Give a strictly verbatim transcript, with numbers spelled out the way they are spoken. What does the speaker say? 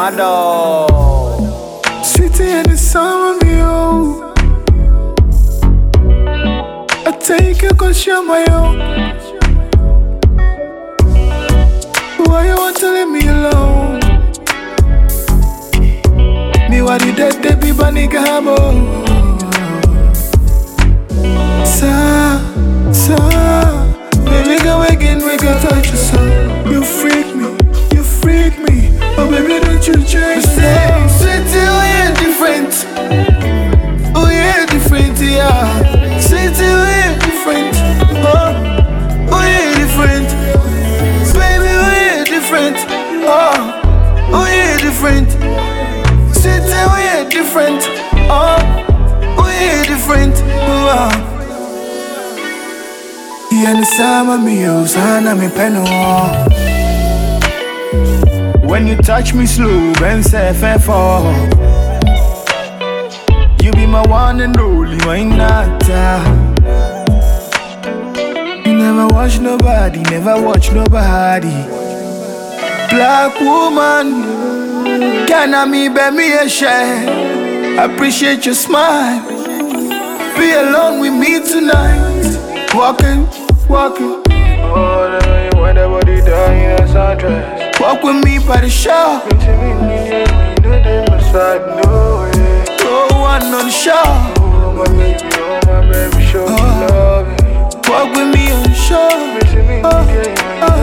Mado. Sweetie and the summer me oh. I take you cause you're my own. Why you want to leave me alone? Me what you dead they be bunny gamo. Sa, sa, baby go again we can touch your soul. You freak me, you freak me. Oh baby don't you change me. Sweetie oh yeah different. Oh yeah different yeah. Sweetie oh yeah different. Oh, oh yeah different. Baby oh yeah different. Oh, oh yeah different. Sweetie oh yeah different. Oh, oh yeah different. Oh. Yeah, the summer me oh, sana me peno. When you touch me slow, Ben say fair for. You be my one and only, my nata. You never watch nobody, never watch nobody. Black woman, can I me bear me a share? Appreciate your smile. Be alone with me tonight. Walking, walking. Oh, no, when the body down in a sundress. Walk with me by the shore. You see me need it, you know them beside, no way. Go one on the shore. Oh, my baby, oh, my baby, show me love. Walk with me on the shore. You see me need it,